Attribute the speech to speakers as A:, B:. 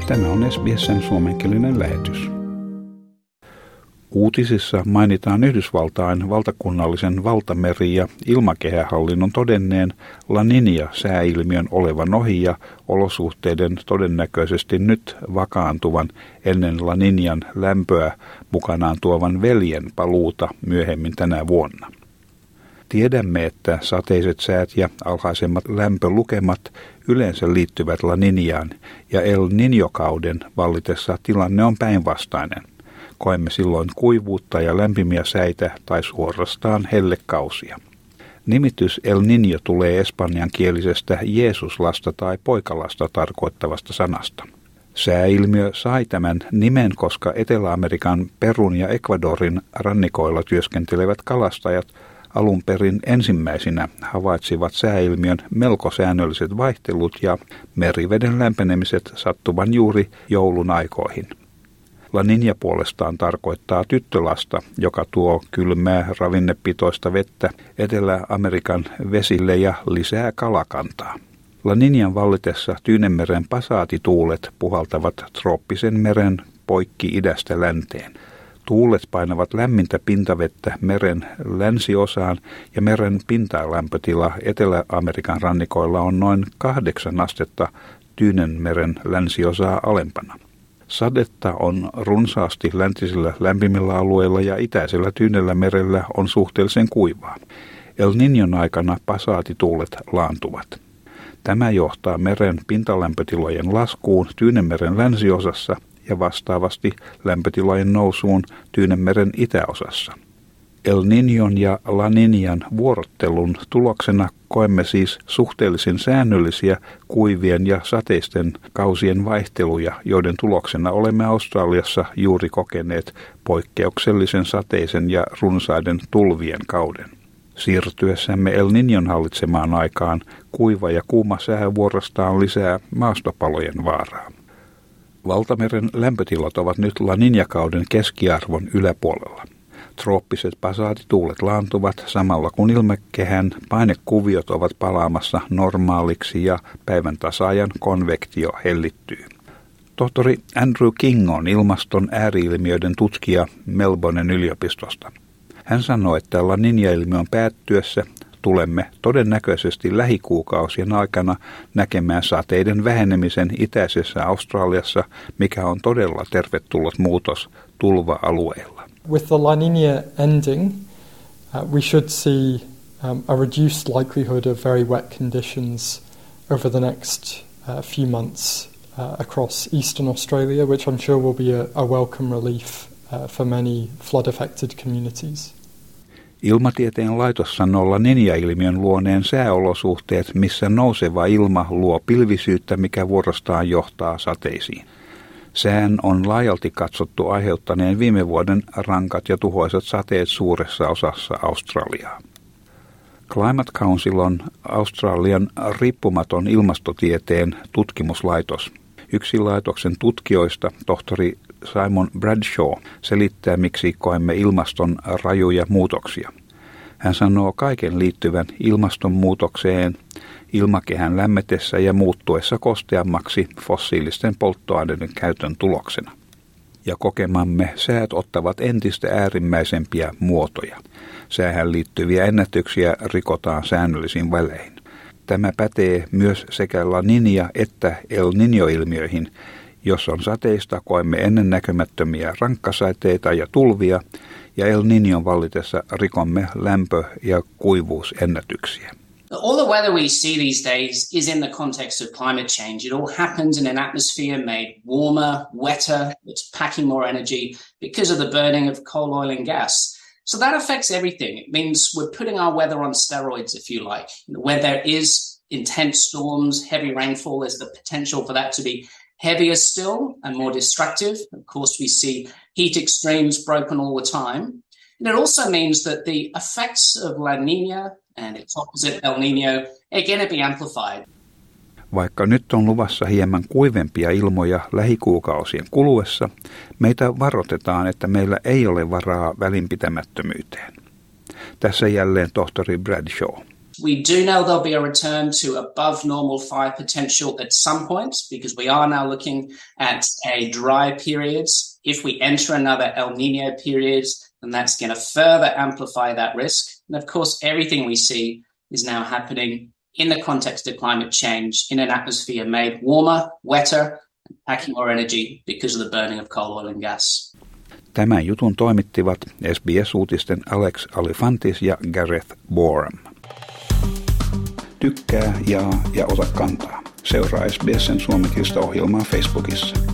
A: Tämä on SBS:n suomenkielinen lähetys. Uutisissa mainitaan Yhdysvaltain valtakunnallisen valtameri- ja ilmakehähallinnon todenneen La Niña-sääilmiön olevan ohi ja olosuhteiden todennäköisesti nyt vakaantuvan ennen La Niñan lämpöä mukanaan tuovan veljen paluuta myöhemmin tänä vuonna. Tiedämme, että sateiset säät ja alhaisemmat lämpölukemat yleensä liittyvät La Niñaan ja El Niño-kauden vallitessa tilanne on päinvastainen. Koemme silloin kuivuutta ja lämpimiä säitä tai suorastaan hellekausia. Nimitys El Niño tulee espanjankielisestä Jeesuslasta tai poikalasta tarkoittavasta sanasta. Sääilmiö sai tämän nimen, koska Etelä-Amerikan, Perun ja Ecuadorin rannikoilla työskentelevät kalastajat alun perin ensimmäisinä havaitsivat sääilmiön melko säännölliset vaihtelut ja meriveden lämpenemiset sattuvan juuri joulun aikoihin. La Niña puolestaan tarkoittaa tyttölasta, joka tuo kylmää ravinnepitoista vettä Etelä-Amerikan vesille ja lisää kalakantaa. La Niñan vallitessa Tyynenmeren pasaatituulet puhaltavat trooppisen meren poikki idästä länteen. Tuulet painavat lämmintä pintavettä meren länsiosaan ja meren pintalämpötila Etelä-Amerikan rannikoilla on noin 8 astetta Tyynenmeren länsiosaa alempana. Sadetta on runsaasti läntisillä lämpimillä alueilla ja itäisellä Tyynellä merellä on suhteellisen kuivaa. El Niñon aikana pasaatituulet laantuvat. Tämä johtaa meren pintalämpötilojen laskuun Tyynenmeren länsiosassa ja vastaavasti lämpötilojen nousuun Tyynenmeren itäosassa. El Niñon ja La Niñan vuorottelun tuloksena koemme siis suhteellisen säännöllisiä kuivien ja sateisten kausien vaihteluja, joiden tuloksena olemme Australiassa juuri kokeneet poikkeuksellisen sateisen ja runsaiden tulvien kauden. Siirtyessämme El Niñon hallitsemaan aikaan kuiva ja kuuma sää vuorostaan lisää maastopalojen vaaraa. Valtameren lämpötilat ovat nyt La Niña-kauden keskiarvon yläpuolella. Trooppiset pasaatituulet laantuvat samalla kun ilmakehän painekuviot ovat palaamassa normaaliksi ja päivän tasaajan konvektio hellittyy. Tohtori Andrew King on ilmaston ääriilmiöiden tutkija Melbournen yliopistosta. Hän sanoi, että La Niña-ilmiön päättyessä tulemme todennäköisesti lähikuukausien aikana näkemään sateiden vähenemisen itäisessä Australiassa, mikä on todella tervetullut muutos tulva-alueilla.
B: With the La Niña ending, we should see a reduced likelihood of very wet conditions over the next few months across eastern Australia, which I'm sure will be a welcome relief for many flood-affected communities.
A: Ilmatieteen laitos sanoo La Niña-ilmiön luoneen sääolosuhteet, missä nouseva ilma luo pilvisyyttä, mikä vuorostaan johtaa sateisiin. Sään on laajalti katsottu aiheuttaneen viime vuoden rankat ja tuhoisat sateet suuressa osassa Australiaa. Climate Council on Australian riippumaton ilmastotieteen tutkimuslaitos. Yksi laitoksen tutkijoista, tohtori Simon Bradshaw, selittää, miksi koemme ilmaston rajuja muutoksia. Hän sanoo kaiken liittyvän ilmastonmuutokseen, ilmakehän lämmetessä ja muuttuessa kosteammaksi fossiilisten polttoaineiden käytön tuloksena. Ja kokemamme säät ottavat entistä äärimmäisempiä muotoja. Säähän liittyviä ennätyksiä rikotaan säännöllisin välein. Tämä pätee myös sekä La Niña että El Niño-ilmiöihin. Jos on sateista, koemme ennennäkemättömiä rankkasateita ja tulvia, ja El Niñon vallitessa rikomme lämpö- ja kuivuusennätyksiä.
C: All the weather we see these days is in the context of climate change. It all happens in an atmosphere made warmer, wetter, it's packing more energy because of the burning of coal, oil and gas. So that affects everything. It means we're putting our weather on steroids, if you like. Where there is intense storms, heavy rainfall, there's the potential for that to be heavier still and more destructive. Of course, we see heat extremes broken all the time. And it also means that the effects of La Niña and its opposite El Niño are going to be amplified.
A: Vaikka nyt on luvassa hieman kuivempia ilmoja lähikuukausien kuluessa, meitä varoitetaan, että meillä ei ole varaa välinpitämättömyyteen. Tässä jälleen tohtori Bradshaw.
C: We do know there'll be a return to above normal fire potential at some point because we are now looking at a dry period. If we enter another El Nino period, then that's going to further amplify that risk. And of course, everything we see is now happening in the context of climate change in an atmosphere made warmer, wetter, and packing more energy because of the burning of coal, oil and gas.
A: Tämän jutun toimittivat SBS-uutisten Alex Alifantis ja Gareth Borum. Tykkää, jaa ja ota kantaa. Seuraa SBS:n suomenkielistä ohjelmaa Facebookissa.